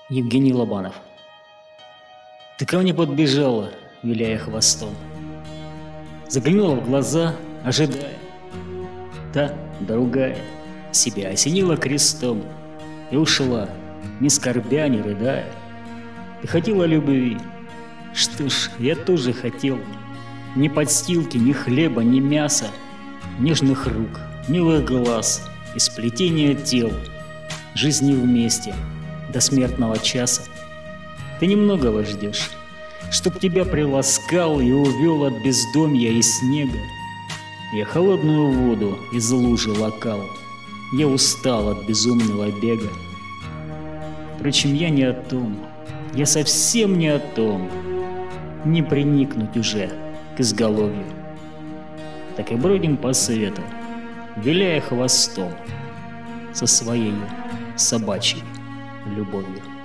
Евгений Лобанов. Ты ко мне подбежала, виляя хвостом. Заглянула в глаза, ожидая. Та, другая, себя осенила крестом и ушла, ни скорбя, ни рыдая. Ты хотела любви. Что ж, я тоже хотел. Ни подстилки, ни хлеба, ни мяса, нежных рук, милых глаз и сплетения тел, жизни вместе до смертного часа. Ты немногого ждешь, чтоб тебя приласкал и увел от бездомья и снега. Я холодную воду из лужи лакал, я устал от безумного бега. Впрочем, я не о том, я совсем не о том, не приникнуть уже к изголовью. Так и бродим по свету, виляя хвостом со своей собачьей любовью.